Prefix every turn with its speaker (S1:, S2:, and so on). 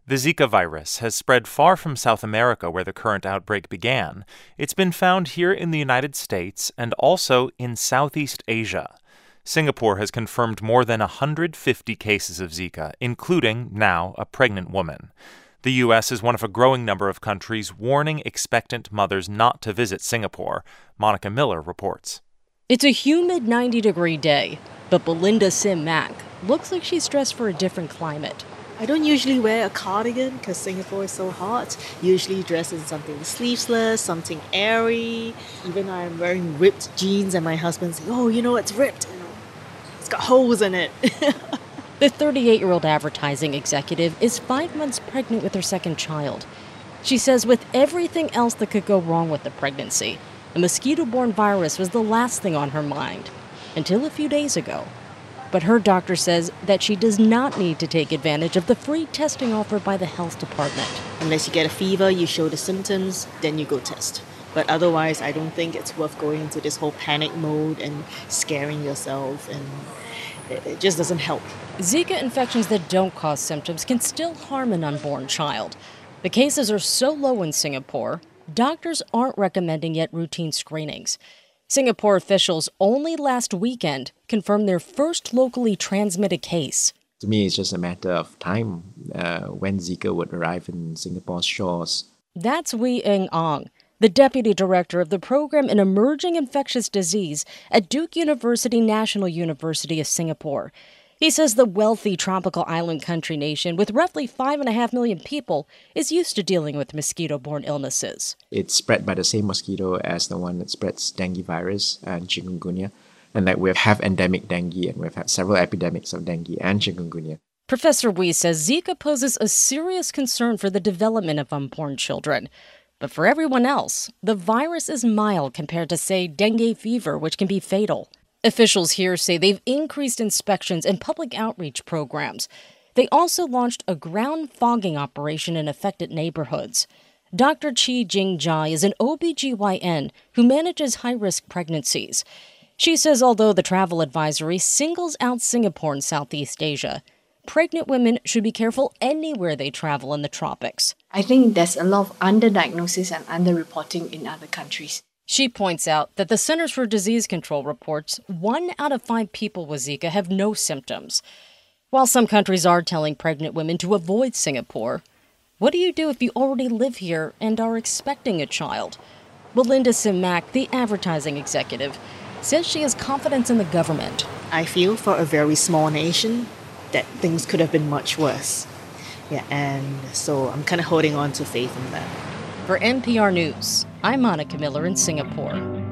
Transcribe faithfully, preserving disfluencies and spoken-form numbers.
S1: The Zika virus has spread far from South America, where the current outbreak began. It's been found here in the United States and also in Southeast Asia. Singapore has confirmed more than one hundred fifty cases of Zika, including, now, a pregnant woman. The U S is one of a growing number of countries warning expectant mothers not to visit Singapore. Monica Miller reports.
S2: It's a humid ninety-degree day, but Belinda Sim Mac looks like she's dressed for a different climate.
S3: I don't usually wear a cardigan because Singapore is so hot. Usually dress in something sleeveless, something airy. Even I'm wearing ripped jeans and my husband says, oh, you know, it's ripped. You know, it's got holes in it.
S2: The thirty-eight-year-old advertising executive is five months pregnant with her second child. She says with everything else that could go wrong with the pregnancy, a mosquito-borne virus was the last thing on her mind, until a few days ago. But her doctor says that she does not need to take advantage of the free testing offered by the health department.
S3: Unless you get a fever, you show the symptoms, then you go test. But otherwise, I don't think it's worth going into this whole panic mode and scaring yourself, and it, it just doesn't help.
S2: Zika infections that don't cause symptoms can still harm an unborn child. The cases are so low in Singapore, doctors aren't recommending yet routine screenings. Singapore officials only last weekend confirmed their first locally transmitted case.
S4: To me, it's just a matter of time uh, when Zika would arrive in Singapore's shores.
S2: That's Wee Eng Ong, the deputy director of the program in emerging infectious disease at Duke University National University of Singapore. He says the wealthy tropical island country nation with roughly five and a half million people is used to dealing with mosquito-borne illnesses.
S4: It's spread by the same mosquito as the one that spreads dengue virus and chikungunya, and that we have endemic dengue, and we've had several epidemics of dengue and chikungunya.
S2: Professor Wee says Zika poses a serious concern for the development of unborn children. But for everyone else, the virus is mild compared to, say, dengue fever, which can be fatal. Officials here say they've increased inspections and public outreach programs. They also launched a ground fogging operation in affected neighborhoods. Doctor Chi Jing Jai is an O B G Y N who manages high-risk pregnancies. She says although the travel advisory singles out Singapore and Southeast Asia, pregnant women should be careful anywhere they travel in the tropics.
S5: I think there's a lot of underdiagnosis and underreporting in other countries.
S2: She points out that the Centers for Disease Control reports one out of five people with Zika have no symptoms. While some countries are telling pregnant women to avoid Singapore, what do you do if you already live here and are expecting a child? Belinda Sim Mac, the advertising executive, says she has confidence in the government.
S3: I feel for a very small nation that things could have been much worse. Yeah, and so I'm kind of holding on to faith in that.
S2: For N P R News, I'm Monica Miller in Singapore.